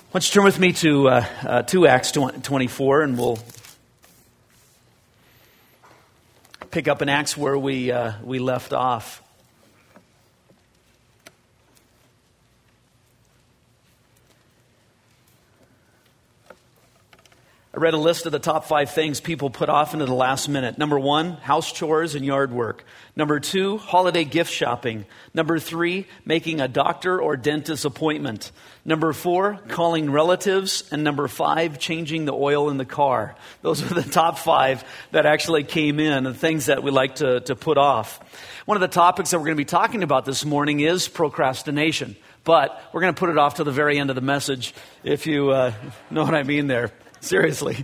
Why don't you turn with me to Acts 24, and we'll pick up in Acts where we left off. I read a list of the top 5 things people put off into the last minute. Number 1, house chores and yard work. Number 2, holiday gift shopping. Number 3, making a doctor or dentist appointment. Number 4, calling relatives. And number 5, changing the oil in the car. Those are the top 5 that actually came in, and things that we like to put off. One of the topics that we're going to be talking about this morning is procrastination. But we're going to put it off to the very end of the message, if you know what I mean there. Seriously.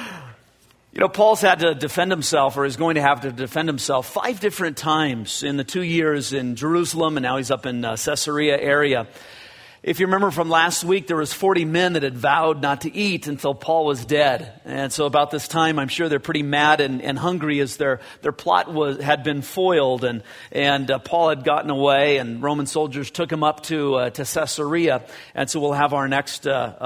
You know, Paul's had to defend himself, or is going to have to defend himself 5 different times in the 2 years in Jerusalem, and now he's up in Caesarea area. If you remember from last week, there was 40 men that had vowed not to eat until Paul was dead. And so about this time, I'm sure they're pretty mad and hungry as their plot had been foiled, and Paul had gotten away, and Roman soldiers took him up to Caesarea. And so we'll have our next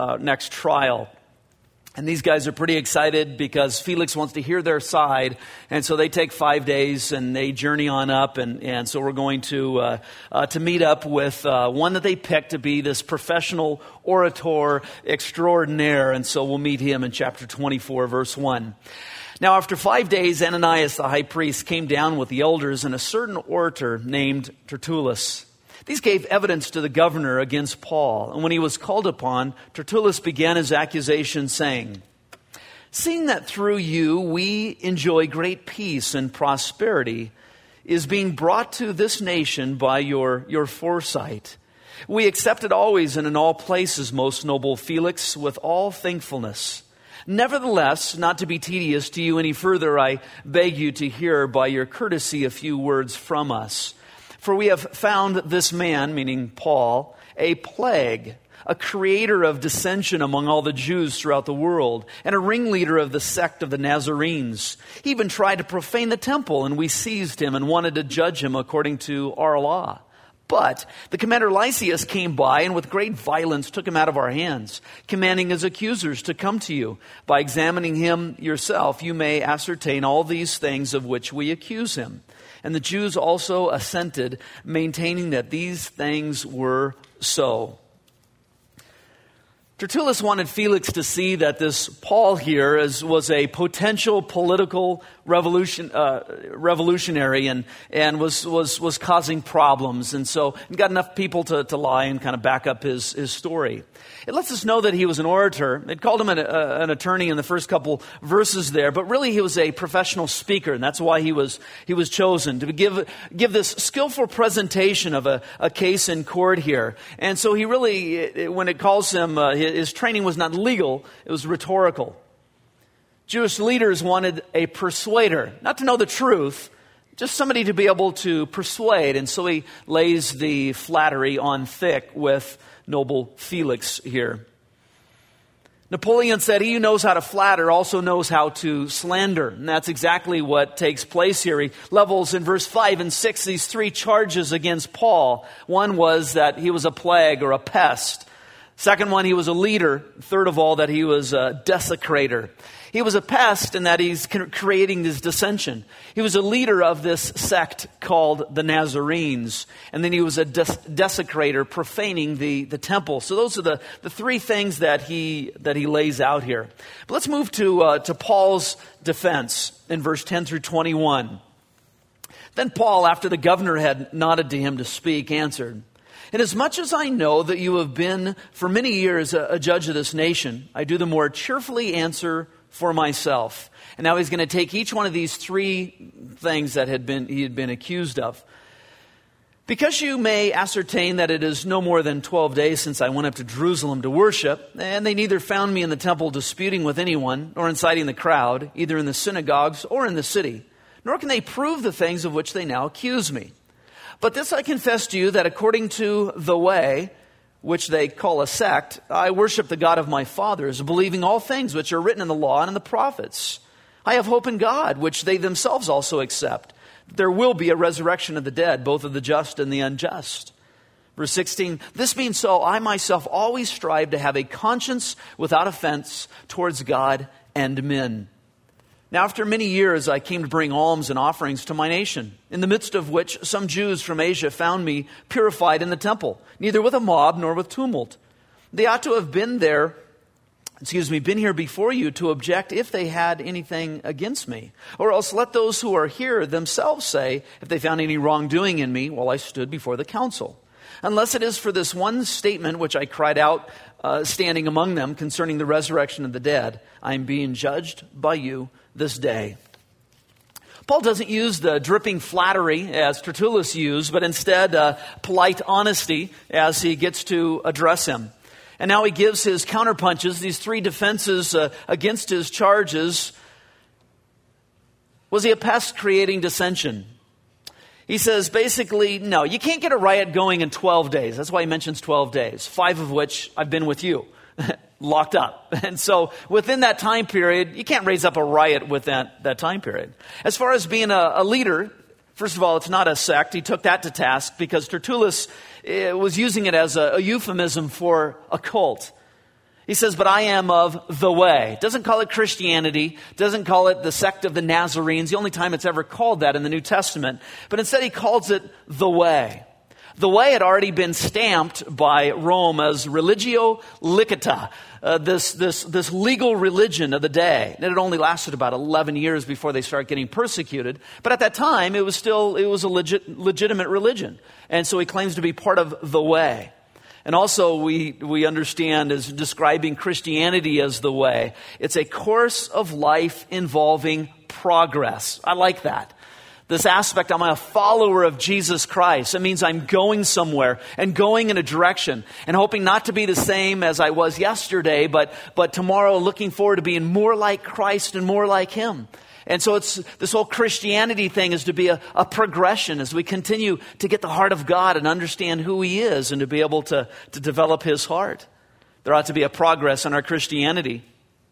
trial. And these guys are pretty excited because Felix wants to hear their side. And so they take 5 days and they journey on up. And so we're going to meet up with one that they picked to be this professional orator extraordinaire. And so we'll meet him in chapter 24, verse 1. Now, after 5 days, Ananias, the high priest, came down with the elders and a certain orator named Tertullus. These gave evidence to the governor against Paul. And when he was called upon, Tertullus began his accusation, saying, "Seeing that through you we enjoy great peace and prosperity is being brought to this nation by your foresight. We accept it always and in all places, most noble Felix, with all thankfulness. Nevertheless, not to be tedious to you any further, I beg you to hear by your courtesy a few words from us. For we have found this man," meaning Paul, "a plague, a creator of dissension among all the Jews throughout the world, and a ringleader of the sect of the Nazarenes. He even tried to profane the temple, and we seized him and wanted to judge him according to our law. But the commander Lysias came by and with great violence took him out of our hands, commanding his accusers to come to you. By examining him yourself, you may ascertain all these things of which we accuse him." And the Jews also assented, maintaining that these things were so. Tertullus wanted Felix to see that this Paul here was a potential political revolutionary and was causing problems. And so he got enough people to lie and kind of back up his story. It lets us know that he was an orator. It called him an attorney in the first couple verses there, but really he was a professional speaker, and that's why he was chosen to give this skillful presentation of a case in court here. And so he really, when it calls him, his training was not legal, it was rhetorical. Jewish leaders wanted a persuader, not to know the truth, just somebody to be able to persuade. And so he lays the flattery on thick with noble Felix here. Napoleon said, "He who knows how to flatter also knows how to slander." And that's exactly what takes place here. He levels in verse 5 and 6 these 3 charges against Paul. One was that he was a plague or a pest. Second one, he was a leader. Third of all, that he was a desecrator. He was a pest in that he's creating this dissension. He was a leader of this sect called the Nazarenes. And then he was a desecrator, profaning the temple. So those are the 3 things that he lays out here. But let's move to Paul's defense in verse 10 through 21. Then Paul, after the governor had nodded to him to speak, answered, "Inasmuch as I know that you have been for many years a judge of this nation, I do the more cheerfully answer for myself." And now he's going to take each one of these 3 things that he had been accused of. "Because you may ascertain that it is no more than 12 days since I went up to Jerusalem to worship, and they neither found me in the temple disputing with anyone, nor inciting the crowd, either in the synagogues or in the city, nor can they prove the things of which they now accuse me. But this I confess to you, that according to the way, which they call a sect, I worship the God of my fathers, believing all things which are written in the law and in the prophets. I have hope in God, which they themselves also accept. There will be a resurrection of the dead, both of the just and the unjust. Verse 16, this being so, I myself always strive to have a conscience without offense towards God and men. Now, after many years, I came to bring alms and offerings to my nation, in the midst of which some Jews from Asia found me purified in the temple, neither with a mob nor with tumult. They ought to have been here before you to object if they had anything against me. Or else let those who are here themselves say if they found any wrongdoing in me while I stood before the council. Unless it is for this one statement which I cried out, standing among them concerning the resurrection of the dead, I am being judged by you this day. Paul doesn't use the dripping flattery as Tertullus used, but instead polite honesty as he gets to address him. And now he gives his counterpunches, these three defenses against his charges. Was he a pest creating dissension? He says basically, no, you can't get a riot going in 12 days. That's why he mentions 12 days, 5 of which I've been with you, locked up. And so within that time period, you can't raise up a riot within that time period. As far as being a leader, first of all, it's not a sect. He took that to task because Tertullus was using it as a euphemism for a cult. He says, but I am of the way. Doesn't call it Christianity. Doesn't call it the sect of the Nazarenes. The only time it's ever called that in the New Testament. But instead he calls it the way. The way had already been stamped by Rome as religio licita, this legal religion of the day. And it only lasted about 11 years before they started getting persecuted. But at that time, it was a legitimate religion. And so he claims to be part of the way. And also we understand as describing Christianity as the way. It's a course of life involving progress. I like that. This aspect, I'm a follower of Jesus Christ. It means I'm going somewhere and going in a direction and hoping not to be the same as I was yesterday, but tomorrow looking forward to being more like Christ and more like Him. And so it's this whole Christianity thing is to be a progression as we continue to get the heart of God and understand who He is and to be able to develop His heart. There ought to be a progress in our Christianity.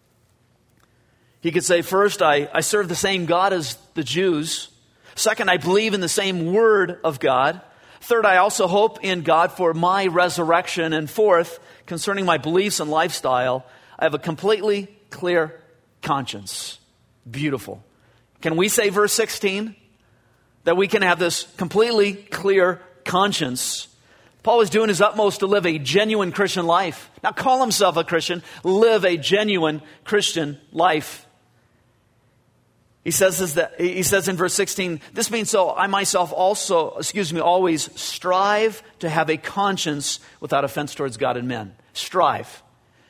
He could say, first, I serve the same God as the Jews. Second, I believe in the same Word of God. Third, I also hope in God for my resurrection. And fourth, concerning my beliefs and lifestyle, I have a completely clear conscience. Beautiful. Can we say verse 16? That we can have this completely clear conscience. Paul is doing his utmost to live a genuine Christian life. Not call himself a Christian, live a genuine Christian life. He says in verse 16, this means so I myself always strive to have a conscience without offense towards God and men. Strive.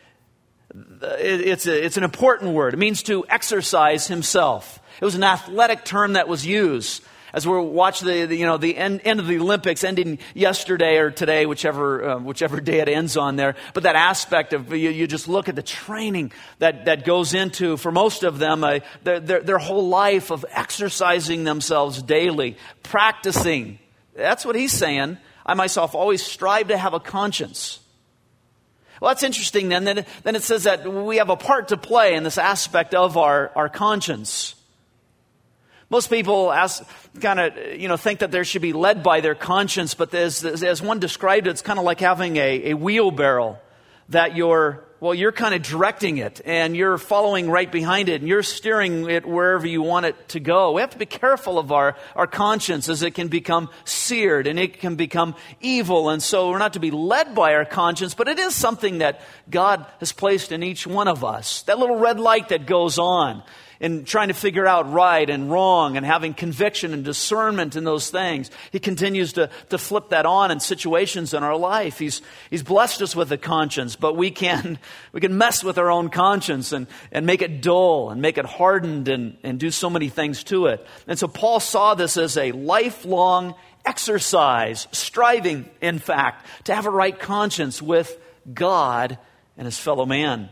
It's an important word. It means to exercise himself. It was an athletic term that was used. As we watch the end of the Olympics ending yesterday or today, whichever day it ends on there. But that aspect of you just look at the training that goes into, for most of them, their whole life of exercising themselves daily, practicing. That's what he's saying. I myself always strive to have a conscience. Well, that's interesting then. Then it says that we have a part to play in this aspect of our conscience. Most people think that they should be led by their conscience, but as one described it, it's kind of like having a wheelbarrow that you're kind of directing it and you're following right behind it and you're steering it wherever you want it to go. We have to be careful of our conscience as it can become seared and it can become evil. And so we're not to be led by our conscience, but it is something that God has placed in each one of us. That little red light that goes on. And trying to figure out right and wrong and having conviction and discernment in those things. He continues to flip that on in situations in our life. He's blessed us with a conscience, but we can mess with our own conscience and make it dull and make it hardened and do so many things to it. And so Paul saw this as a lifelong exercise, striving, in fact, to have a right conscience with God and his fellow man.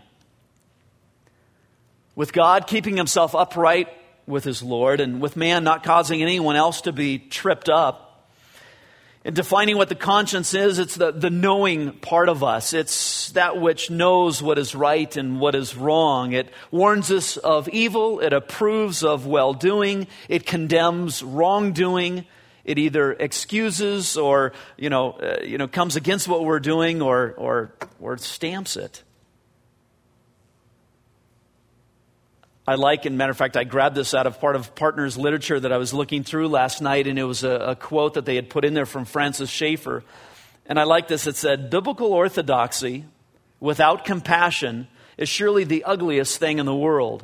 With God keeping himself upright with his Lord, and with man not causing anyone else to be tripped up. In defining what the conscience is, it's the knowing part of us. It's that which knows what is right and what is wrong. It warns us of evil. It approves of well-doing. It condemns wrongdoing. it either excuses or, comes against what we're doing or stamps it. I like, and matter of fact, I grabbed this out of part of Partners literature that I was looking through last night, and it was a quote that they had put in there from Francis Schaeffer. And I like this. It said, "Biblical orthodoxy without compassion is surely the ugliest thing in the world."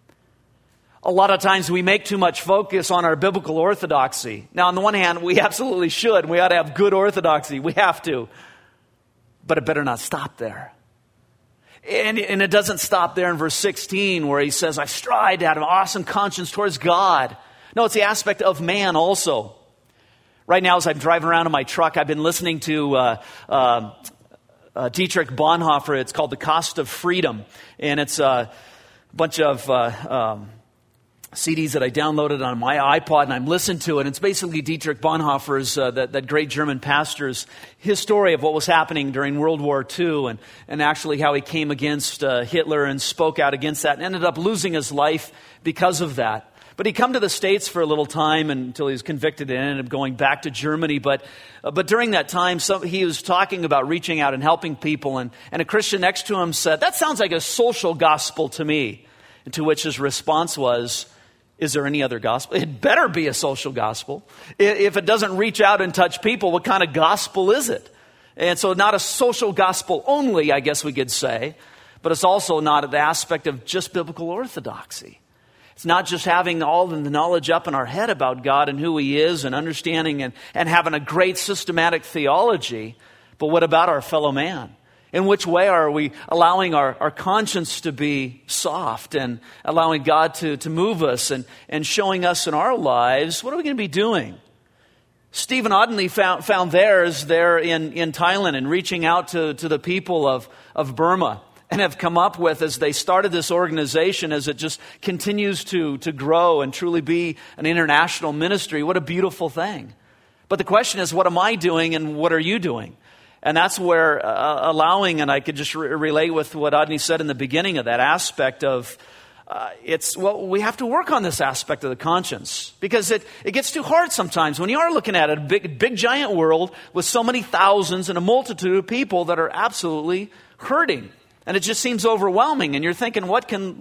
A lot of times we make too much focus on our biblical orthodoxy. Now, on the one hand, we absolutely should. We ought to have good orthodoxy. We have to. But it better not stop there. And it doesn't stop there in verse 16 where he says, "I strive to have an awesome conscience towards God." No, it's the aspect of man also. Right now, as I'm driving around in my truck, I've been listening to Dietrich Bonhoeffer. It's called The Cost of Freedom. And it's a bunch of CDs that I downloaded on my iPod, and I'm listening to it. And it's basically Dietrich Bonhoeffer's, that great German pastor's, his story of what was happening during World War II and actually how he came against Hitler and spoke out against that and ended up losing his life because of that. But he come to the States for a little time until he was convicted and ended up going back to Germany. But during that time, he was talking about reaching out and helping people. And a Christian next to him said, "That sounds like a social gospel to me." And to which his response was, "Is there any other gospel? It better be a social gospel. If it doesn't reach out and touch people, what kind of gospel is it?" And so not a social gospel only, I guess we could say, but it's also not the aspect of just biblical orthodoxy. It's not just having all the knowledge up in our head about God and who He is and understanding and having a great systematic theology, but what about our fellow man? In which way are we allowing our conscience to be soft and allowing God to move us and showing us in our lives, what are we going to be doing? Stephen Audley found theirs there in Thailand and reaching out to the people of Burma, and have come up with, as they started this organization, as it just continues to grow and truly be an international ministry. What a beautiful thing. But the question is, what am I doing and what are you doing? And that's where allowing, and I could just relate with what Adni said in the beginning of that aspect of, we have to work on this aspect of the conscience, because it gets too hard sometimes when you are looking at it, a big giant world with so many thousands and a multitude of people that are absolutely hurting. And it just seems overwhelming. And you're thinking, what can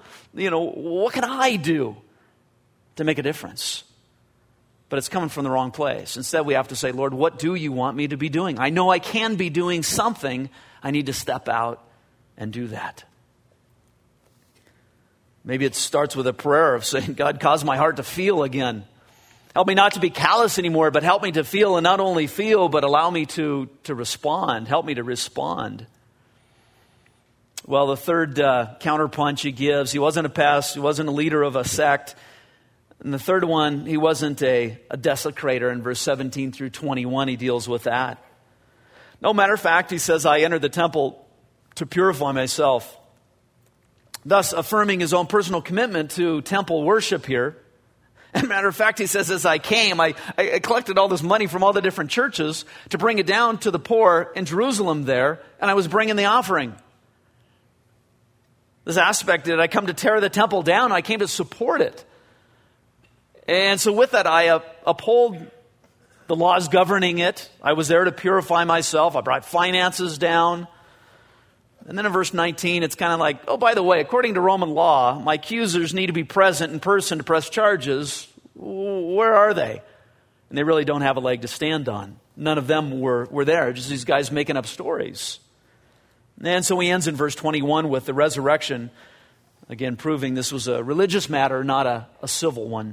I do to make a difference? But it's coming from the wrong place. Instead, we have to say, "Lord, what do you want me to be doing? I know I can be doing something. I need to step out and do that." Maybe it starts with a prayer of saying, "God, cause my heart to feel again. Help me not to be callous anymore, but help me to feel, and not only feel, but allow me to respond. Help me to respond." Well, the third counterpunch he gives, he wasn't a pest, he wasn't a leader of a sect. And the third one, he wasn't a desecrator. In verse 17 through 21, he deals with that. No matter of fact, he says, "I entered the temple to purify myself," thus affirming his own personal commitment to temple worship here. As a matter of fact, he says, "As I came, I collected all this money from all the different churches to bring it down to the poor in Jerusalem there, and I was bringing the offering." This aspect that I come to tear the temple down, I came to support it. And so with that, I uphold the laws governing it. I was there to purify myself. I brought finances down. And then in verse 19, it's kind of like, "Oh, by the way, according to Roman law, my accusers need to be present in person to press charges. Where are they?" And they really don't have a leg to stand on. None of them were there, just these guys making up stories. And so he ends in verse 21 with the resurrection, again proving this was a religious matter, not a civil one.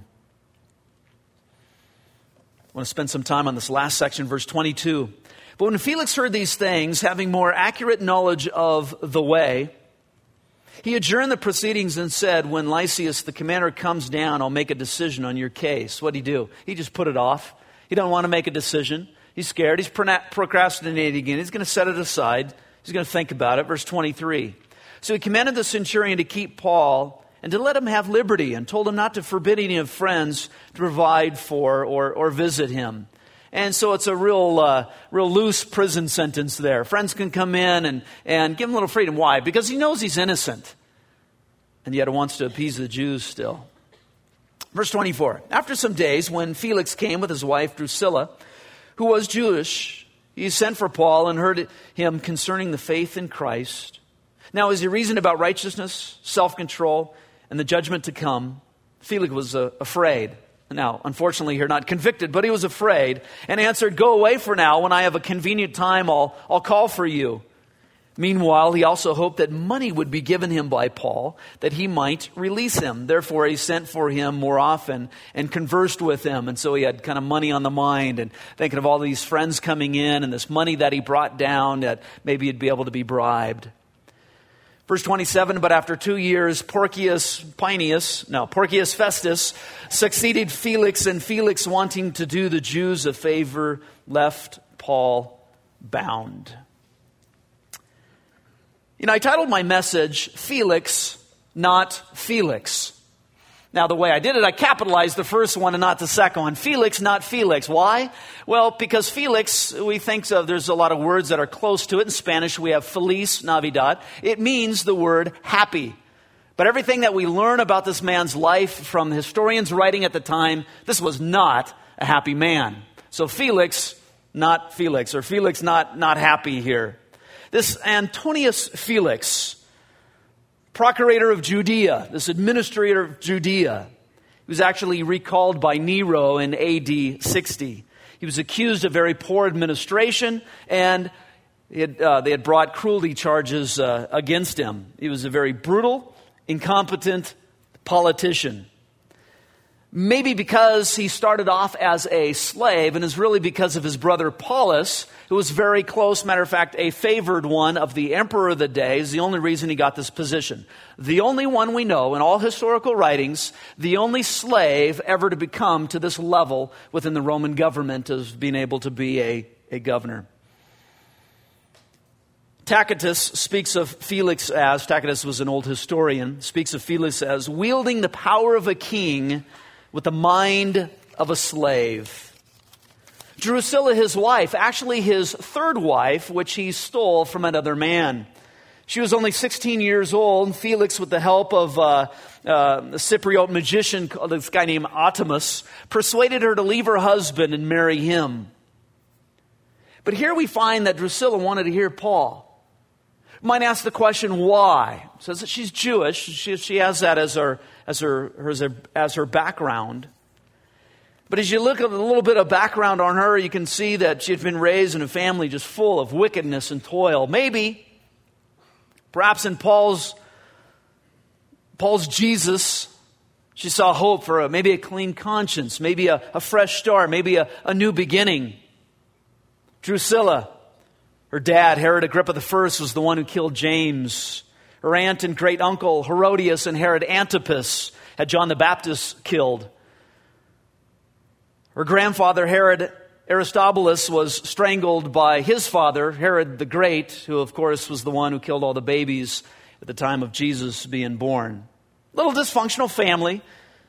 I want to spend some time on this last section, verse 22. "But when Felix heard these things, having more accurate knowledge of the way, he adjourned the proceedings and said, 'When Lysias, the commander, comes down, I'll make a decision on your case.'" What'd he do? He just put it off. He don't want to make a decision. He's scared. He's procrastinating again. He's going to set it aside. He's going to think about it. Verse 23. "So he commanded the centurion to keep Paul and to let him have liberty, and told him not to forbid any of friends to provide for or visit him." And so it's a real loose prison sentence there. Friends can come in and give him a little freedom. Why? Because he knows he's innocent, and yet wants to appease the Jews still. Verse 24, after some days, when Felix came with his wife Drusilla, who was Jewish, he sent for Paul and heard him concerning the faith in Christ. Now, as he reasoned about righteousness, self-control, and the judgment to come, Felix was afraid. Now, unfortunately, here not convicted, but he was afraid, and answered, "Go away for now. When I have a convenient time, I'll call for you." Meanwhile, he also hoped that money would be given him by Paul, that he might release him. Therefore, he sent for him more often and conversed with him. And so he had kind of money on the mind and thinking of all these friends coming in and this money that he brought down that maybe he'd be able to be bribed. Verse 27, but after 2 years, Porcius Festus succeeded Felix, and Felix, wanting to do the Jews a favor, left Paul bound. I titled my message, Felix, Not Felix. Now, the way I did it, I capitalized the first one and not the second one. Felix, not Felix. Why? Well, because Felix, we think of, there's a lot of words that are close to it. In Spanish, we have Feliz Navidad. It means the word happy. But everything that we learn about this man's life from historians writing at the time, this was not a happy man. So Felix, not Felix, or Felix not happy here. This Antonius Felix, procurator of Judea, this administrator of Judea, he was actually recalled by Nero in AD 60. He was accused of very poor administration, and they had brought cruelty charges against him. He was a very brutal, incompetent politician. Maybe because he started off as a slave, and is really because of his brother Paulus, who was very close, matter of fact, a favored one of the emperor of the day, is the only reason he got this position. The only one we know in all historical writings, the only slave ever to become to this level within the Roman government of being able to be a governor. Tacitus speaks of Felix as, Tacitus was an old historian, speaks of Felix as wielding the power of a king with the mind of a slave. Drusilla, his wife, actually his third wife, which he stole from another man. She was only 16 years old. Felix, with the help of a Cypriot magician, this guy named Artemis, persuaded her to leave her husband and marry him. But here we find that Drusilla wanted to hear Paul. You might ask the question, why? It says that she's Jewish. She has that as her background. But as you look at a little bit of background on her, you can see that she had been raised in a family just full of wickedness and toil. Maybe, perhaps in Paul's Jesus, she saw hope for maybe a clean conscience, maybe a fresh start, maybe a new beginning. Drusilla, her dad, Herod Agrippa I, was the one who killed James. Her aunt and great uncle, Herodias and Herod Antipas, had John the Baptist killed. Her grandfather, Herod Aristobulus, was strangled by his father, Herod the Great, who, of course, was the one who killed all the babies at the time of Jesus being born. Little dysfunctional family.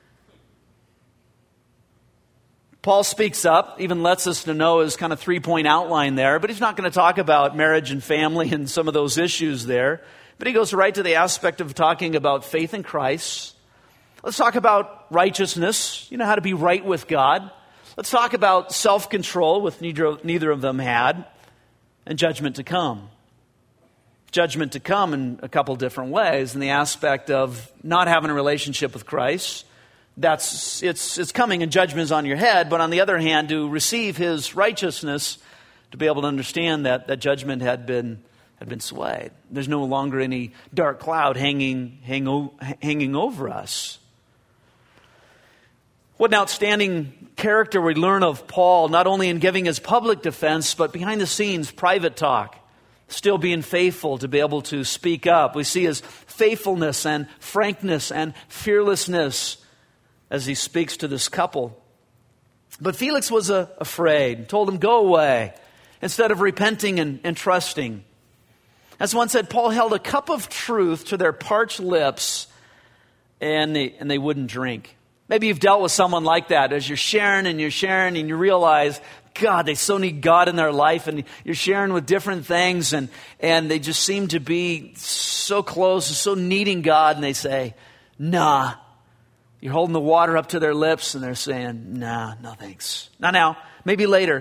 Paul speaks up, even lets us to know his kind of 3-point outline there, but he's not going to talk about marriage and family and some of those issues there. But he goes right to the aspect of talking about faith in Christ. Let's talk about righteousness, how to be right with God. Let's talk about self-control, which neither of them had, and judgment to come. Judgment to come in a couple different ways. In the aspect of not having a relationship with Christ, it's coming and judgment is on your head. But on the other hand, to receive His righteousness, to be able to understand that judgment had been swayed. There's no longer any dark cloud hanging over us. What an outstanding character we learn of Paul, not only in giving his public defense, but behind the scenes, private talk. Still being faithful to be able to speak up. We see his faithfulness and frankness and fearlessness as he speaks to this couple. But Felix was afraid, told him, go away, instead of repenting and trusting. As one said, Paul held a cup of truth to their parched lips, and they wouldn't drink. Maybe you've dealt with someone like that as you're sharing and you realize, God, they so need God in their life, and you're sharing with different things and they just seem to be so close, so needing God, and they say, nah, You're holding the water up to their lips and they're saying, nah, no thanks. Not now, maybe later.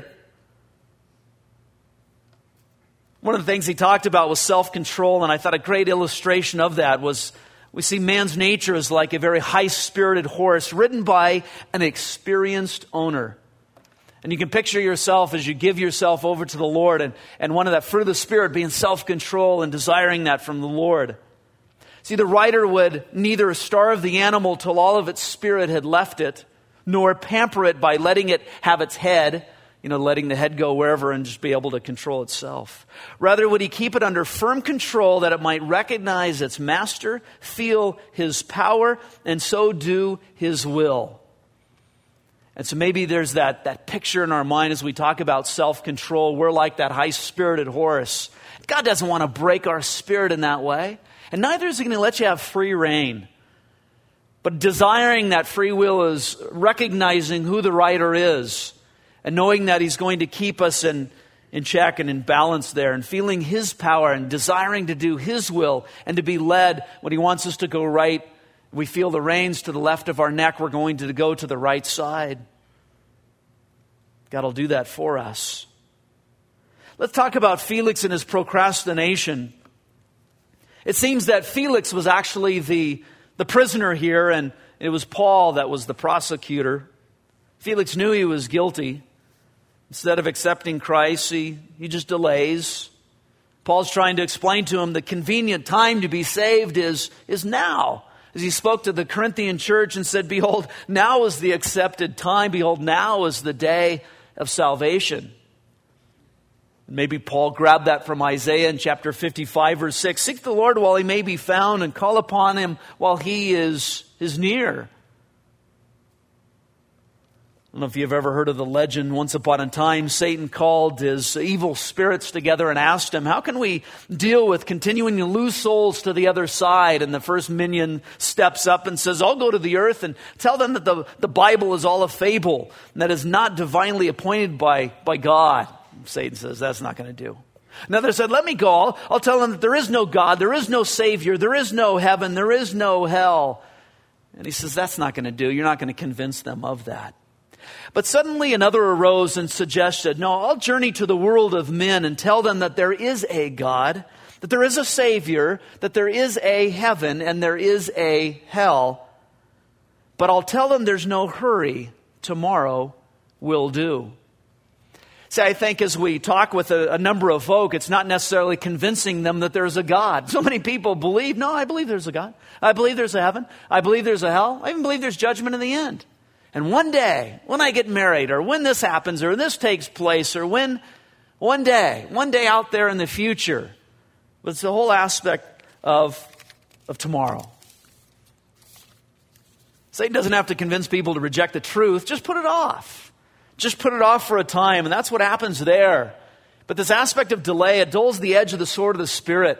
One of the things he talked about was self-control, and I thought a great illustration of that was we see man's nature is like a very high-spirited horse ridden by an experienced owner. And you can picture yourself as you give yourself over to the Lord and one of that fruit of the Spirit being self-control and desiring that from the Lord. See, the rider would neither starve the animal till all of its spirit had left it, nor pamper it by letting it have its head, letting the head go wherever and just be able to control itself. Rather, would he keep it under firm control that it might recognize its master, feel his power, and so do his will. And so maybe there's that picture in our mind as we talk about self-control. We're like that high-spirited horse. God doesn't want to break our spirit in that way. And neither is he going to let you have free rein. But desiring that free will is recognizing who the rider is and knowing that he's going to keep us in check and in balance there and feeling his power and desiring to do his will and to be led when he wants us to go right. We feel the reins to the left of our neck, we're going to go to the right side. God will do that for us. Let's talk about Felix and his procrastination. It seems that Felix was actually the prisoner here, and it was Paul that was the prosecutor. Felix knew he was guilty. Instead of accepting Christ, he just delays. Paul's trying to explain to him the convenient time to be saved is now. As he spoke to the Corinthian church and said, behold, now is the accepted time. Behold, now is the day of salvation. Maybe Paul grabbed that from Isaiah in chapter 55, verse 6. Seek the Lord while he may be found and call upon him while he is near. I don't know if you've ever heard of the legend. Once upon a time, Satan called his evil spirits together and asked him, how can we deal with continuing to lose souls to the other side? And the first minion steps up and says, I'll go to the earth and tell them that the Bible is all a fable and that is not divinely appointed by God. Satan says, that's not going to do. Another said, let me go. I'll tell them that there is no God, there is no Savior, there is no heaven, there is no hell. And he says, that's not going to do. You're not going to convince them of that. But suddenly another arose and suggested, no, I'll journey to the world of men and tell them that there is a God, that there is a Savior, that there is a heaven and there is a hell. But I'll tell them there's no hurry. Tomorrow will do. See, I think as we talk with a number of folk, it's not necessarily convincing them that there's a God. So many people believe, no, I believe there's a God. I believe there's a heaven. I believe there's a hell. I even believe there's judgment in the end. And one day, when I get married, or when this happens, or this takes place, or when one day out there in the future, but it's the whole aspect of tomorrow. Satan doesn't have to convince people to reject the truth. Just put it off. Just put it off for a time, and that's what happens there. But this aspect of delay, it dulls the edge of the sword of the Spirit.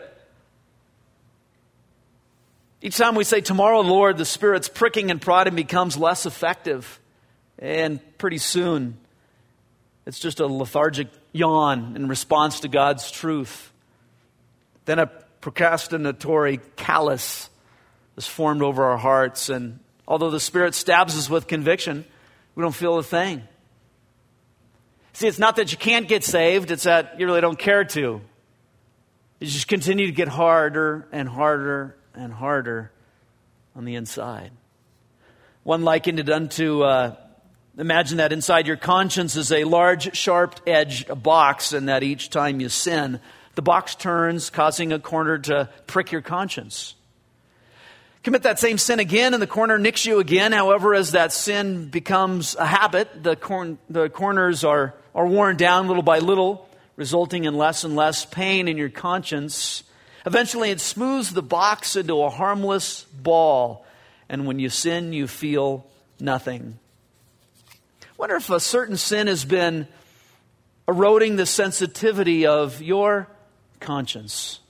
Each time we say, tomorrow, Lord, the Spirit's pricking and prodding becomes less effective. And pretty soon, it's just a lethargic yawn in response to God's truth. Then a procrastinatory callus is formed over our hearts. And although the Spirit stabs us with conviction, we don't feel a thing. See, it's not that you can't get saved, it's that you really don't care to. You just continue to get harder and harder and harder on the inside. One likened it unto, imagine that inside your conscience is a large, sharp-edged box, and that each time you sin, the box turns, causing a corner to prick your conscience. Commit that same sin again, and the corner nicks you again. However, as that sin becomes a habit, the corners are worn down little by little, resulting in less and less pain in your conscience. Eventually, it smooths the box into a harmless ball, and when you sin, you feel nothing. I wonder if a certain sin has been eroding the sensitivity of your conscience.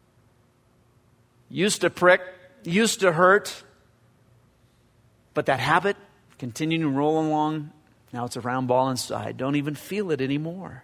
Used to prick, used to hurt, but that habit continuing to roll along, now it's a round ball inside. Don't even feel it anymore.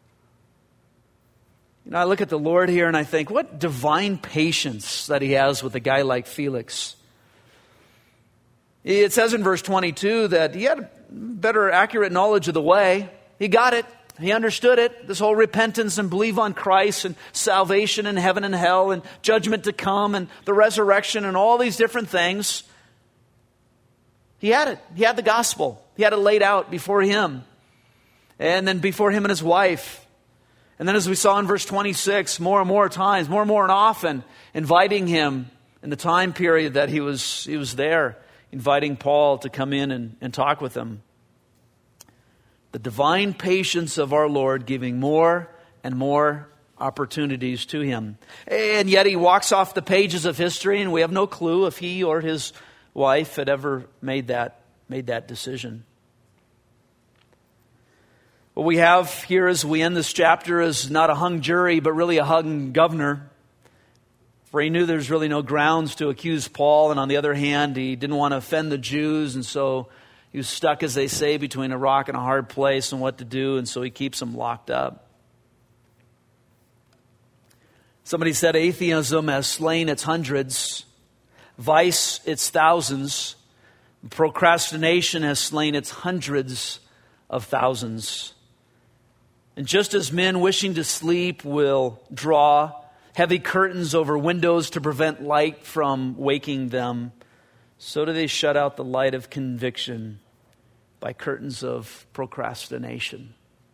I look at the Lord here and I think, what divine patience that he has with a guy like Felix. It says in verse 22 that he had better accurate knowledge of the way. He got it. He understood it. This whole repentance and believe on Christ and salvation and heaven and hell and judgment to come and the resurrection and all these different things. He had it. He had the gospel. He had it laid out before him. And then before him and his wife. And then as we saw in verse 26, more and more times, more and often, inviting him in the time period that he was there, inviting Paul to come in and talk with him. The divine patience of our Lord giving more and more opportunities to him. And yet he walks off the pages of history, and we have no clue if he or his wife had ever made that decision. What we have here as we end this chapter is not a hung jury, but really a hung governor. For he knew there's really no grounds to accuse Paul, and on the other hand, he didn't want to offend the Jews, and so he was stuck, as they say, between a rock and a hard place and what to do, and so he keeps them locked up. Somebody said atheism has slain its hundreds, vice its thousands, procrastination has slain its hundreds of thousands. And just as men wishing to sleep will draw heavy curtains over windows to prevent light from waking them, so do they shut out the light of conviction by curtains of procrastination.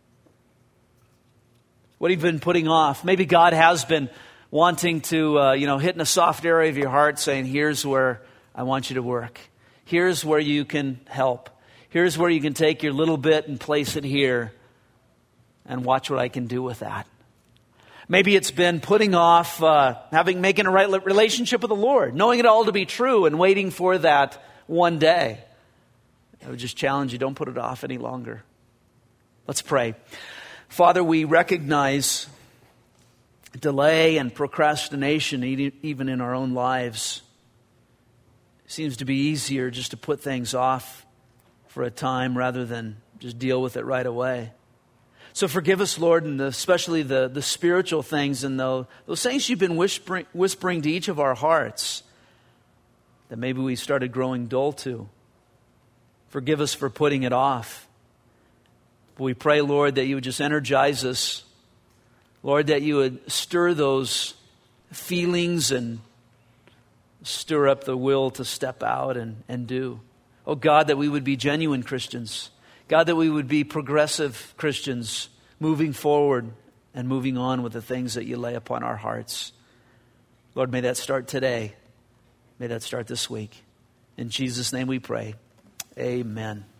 What have you been putting off? Maybe God has been wanting to, hit in a soft area of your heart, saying, here's where I want you to work. Here's where you can help. Here's where you can take your little bit and place it here and watch what I can do with that. Maybe it's been putting off making a right relationship with the Lord, knowing it all to be true and waiting for that one day. I would just challenge you, don't put it off any longer. Let's pray. Father, we recognize delay and procrastination even in our own lives. It seems to be easier just to put things off for a time rather than just deal with it right away. So forgive us, Lord, and especially the spiritual things and those things you've been whispering to each of our hearts that maybe we started growing dull to. Forgive us for putting it off. We pray, Lord, that you would just energize us. Lord, that you would stir those feelings and stir up the will to step out and do. Oh God, that we would be genuine Christians. God, that we would be progressive Christians, moving forward and moving on with the things that you lay upon our hearts. Lord, may that start today. May that start this week. In Jesus' name we pray. Amen.